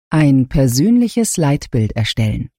Ein persönliches Leitbild erstellen.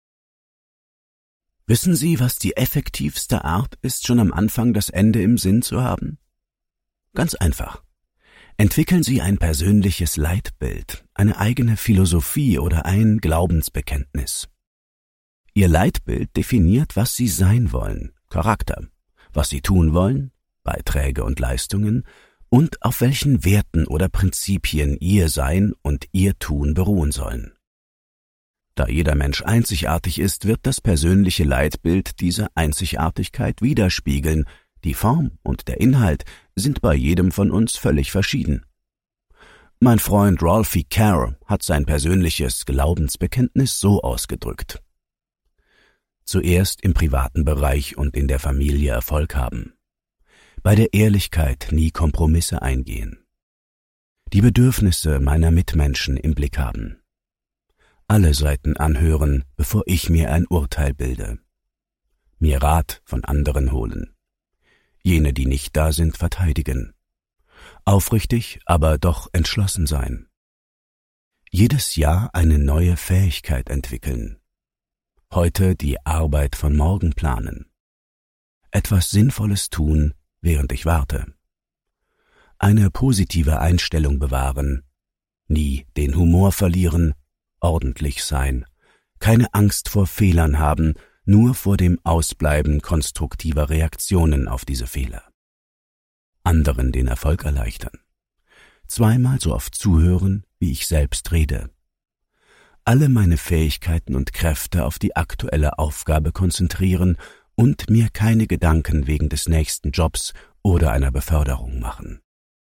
Wissen Sie, was die effektivste Art ist, schon am Anfang das Ende im Sinn zu haben? Ganz einfach. Entwickeln Sie ein persönliches Leitbild, eine eigene Philosophie oder ein Glaubensbekenntnis. Ihr Leitbild definiert, was Sie sein wollen, Charakter, was Sie tun wollen, Beiträge und Leistungen und auf welchen Werten oder Prinzipien Ihr Sein und Ihr Tun beruhen sollen. Da jeder Mensch einzigartig ist, wird das persönliche Leitbild diese Einzigartigkeit widerspiegeln. Die Form und der Inhalt sind bei jedem von uns völlig verschieden. Mein Freund Ralphie Carr hat sein persönliches Glaubensbekenntnis so ausgedrückt: Zuerst im privaten Bereich und in der Familie Erfolg haben. Bei der Ehrlichkeit nie Kompromisse eingehen. Die Bedürfnisse meiner Mitmenschen im Blick haben. Alle Seiten anhören, bevor ich mir ein Urteil bilde. Mir Rat von anderen holen. Jene, die nicht da sind, verteidigen. Aufrichtig, aber doch entschlossen sein. Jedes Jahr eine neue Fähigkeit entwickeln. Heute die Arbeit von morgen planen. Etwas Sinnvolles tun, während ich warte. Eine positive Einstellung bewahren. Nie den Humor verlieren. Ordentlich sein. Keine Angst vor Fehlern haben, nur vor dem Ausbleiben konstruktiver Reaktionen auf diese Fehler. Anderen den Erfolg erleichtern. Zweimal so oft zuhören, wie ich selbst rede. Alle meine Fähigkeiten und Kräfte auf die aktuelle Aufgabe konzentrieren und mir keine Gedanken wegen des nächsten Jobs oder einer Beförderung machen.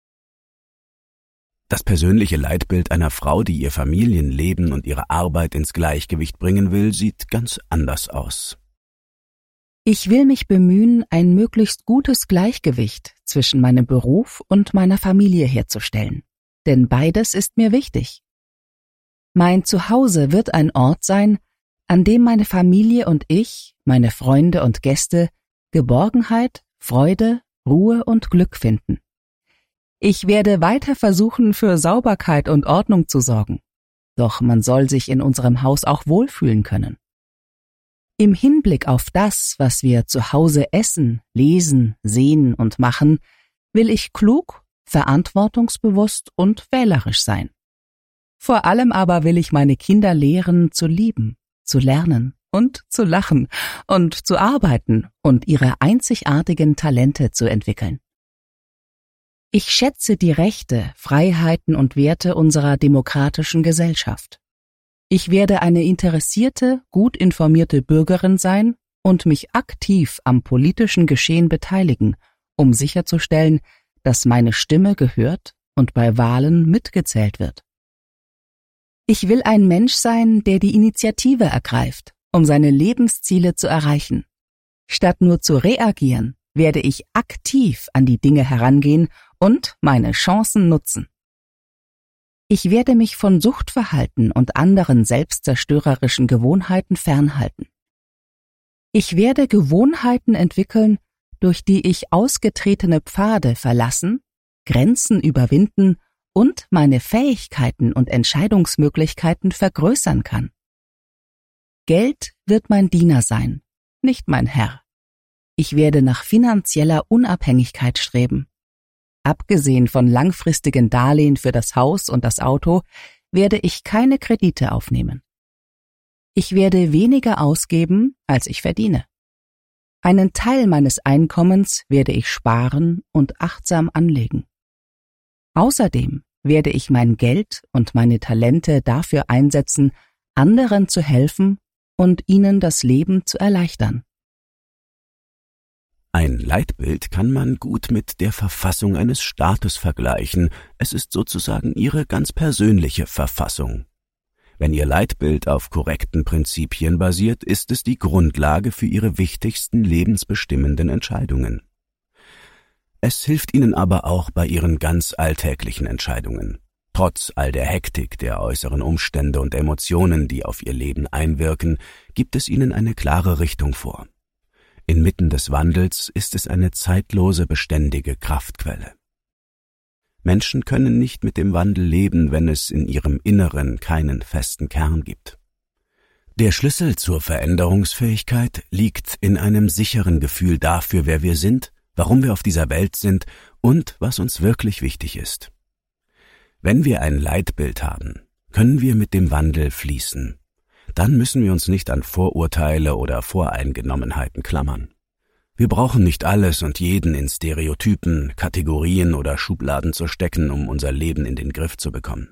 Das persönliche Leitbild einer Frau, die ihr Familienleben und ihre Arbeit ins Gleichgewicht bringen will, sieht ganz anders aus. Ich will mich bemühen, ein möglichst gutes Gleichgewicht zwischen meinem Beruf und meiner Familie herzustellen, denn beides ist mir wichtig. Mein Zuhause wird ein Ort sein, an dem meine Familie und ich, meine Freunde und Gäste, Geborgenheit, Freude, Ruhe und Glück finden. Ich werde weiter versuchen, für Sauberkeit und Ordnung zu sorgen. Doch man soll sich in unserem Haus auch wohlfühlen können. Im Hinblick auf das, was wir zu Hause essen, lesen, sehen und machen, will ich klug, verantwortungsbewusst und wählerisch sein. Vor allem aber will ich meine Kinder lehren, zu lieben, zu lernen und zu lachen und zu arbeiten und ihre einzigartigen Talente zu entwickeln. Ich schätze die Rechte, Freiheiten und Werte unserer demokratischen Gesellschaft. Ich werde eine interessierte, gut informierte Bürgerin sein und mich aktiv am politischen Geschehen beteiligen, um sicherzustellen, dass meine Stimme gehört und bei Wahlen mitgezählt wird. Ich will ein Mensch sein, der die Initiative ergreift, um seine Lebensziele zu erreichen. Statt nur zu reagieren, werde ich aktiv an die Dinge herangehen und meine Chancen nutzen. Ich werde mich von Suchtverhalten und anderen selbstzerstörerischen Gewohnheiten fernhalten. Ich werde Gewohnheiten entwickeln, durch die ich ausgetretene Pfade verlassen, Grenzen überwinden und meine Fähigkeiten und Entscheidungsmöglichkeiten vergrößern kann. Geld wird mein Diener sein, nicht mein Herr. Ich werde nach finanzieller Unabhängigkeit streben. Abgesehen von langfristigen Darlehen für das Haus und das Auto, werde ich keine Kredite aufnehmen. Ich werde weniger ausgeben, als ich verdiene. Einen Teil meines Einkommens werde ich sparen und achtsam anlegen. Außerdem werde ich mein Geld und meine Talente dafür einsetzen, anderen zu helfen und ihnen das Leben zu erleichtern. Ein Leitbild kann man gut mit der Verfassung eines Staates vergleichen. Es ist sozusagen Ihre ganz persönliche Verfassung. Wenn Ihr Leitbild auf korrekten Prinzipien basiert, ist es die Grundlage für Ihre wichtigsten lebensbestimmenden Entscheidungen. Es hilft Ihnen aber auch bei Ihren ganz alltäglichen Entscheidungen. Trotz all der Hektik, der äußeren Umstände und Emotionen, die auf Ihr Leben einwirken, gibt es Ihnen eine klare Richtung vor. Inmitten des Wandels ist es eine zeitlose, beständige Kraftquelle. Menschen können nicht mit dem Wandel leben, wenn es in ihrem Inneren keinen festen Kern gibt. Der Schlüssel zur Veränderungsfähigkeit liegt in einem sicheren Gefühl dafür, wer wir sind, warum wir auf dieser Welt sind und was uns wirklich wichtig ist. Wenn wir ein Leitbild haben, können wir mit dem Wandel fließen. Dann müssen wir uns nicht an Vorurteile oder Voreingenommenheiten klammern. Wir brauchen nicht alles und jeden in Stereotypen, Kategorien oder Schubladen zu stecken, um unser Leben in den Griff zu bekommen.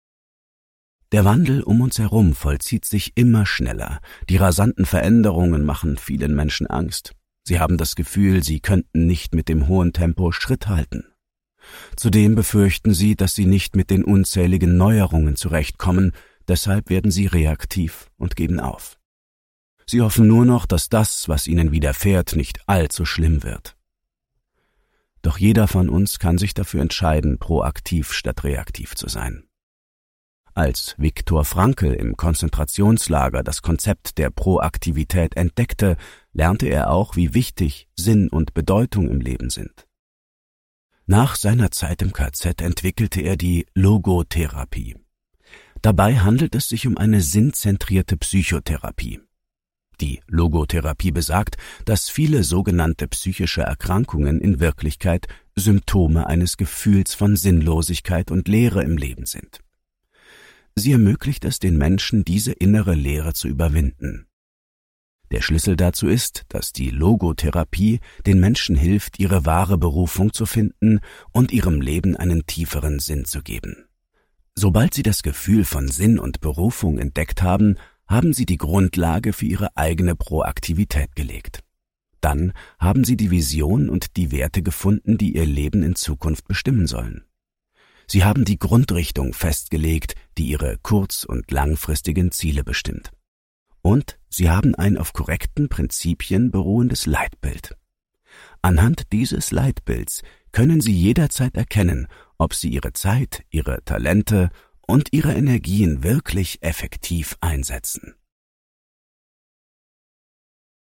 Der Wandel um uns herum vollzieht sich immer schneller. Die rasanten Veränderungen machen vielen Menschen Angst. Sie haben das Gefühl, sie könnten nicht mit dem hohen Tempo Schritt halten. Zudem befürchten sie, dass sie nicht mit den unzähligen Neuerungen zurechtkommen, deshalb werden sie reaktiv und geben auf. Sie hoffen nur noch, dass das, was ihnen widerfährt, nicht allzu schlimm wird. Doch jeder von uns kann sich dafür entscheiden, proaktiv statt reaktiv zu sein. Als Viktor Frankl im Konzentrationslager das Konzept der Proaktivität entdeckte, lernte er auch, wie wichtig Sinn und Bedeutung im Leben sind. Nach seiner Zeit im KZ entwickelte er die Logotherapie. Dabei handelt es sich um eine sinnzentrierte Psychotherapie. Die Logotherapie besagt, dass viele sogenannte psychische Erkrankungen in Wirklichkeit Symptome eines Gefühls von Sinnlosigkeit und Leere im Leben sind. Sie ermöglicht es den Menschen, diese innere Leere zu überwinden. Der Schlüssel dazu ist, dass die Logotherapie den Menschen hilft, ihre wahre Berufung zu finden und ihrem Leben einen tieferen Sinn zu geben. Sobald sie das Gefühl von Sinn und Berufung entdeckt haben, haben sie die Grundlage für ihre eigene Proaktivität gelegt. Dann haben sie die Vision und die Werte gefunden, die ihr Leben in Zukunft bestimmen sollen. Sie haben die Grundrichtung festgelegt, die ihre kurz- und langfristigen Ziele bestimmt. Und sie haben ein auf korrekten Prinzipien beruhendes Leitbild. Anhand dieses Leitbilds können sie jederzeit erkennen, ob sie ihre Zeit, ihre Talente und ihre Energien wirklich effektiv einsetzen.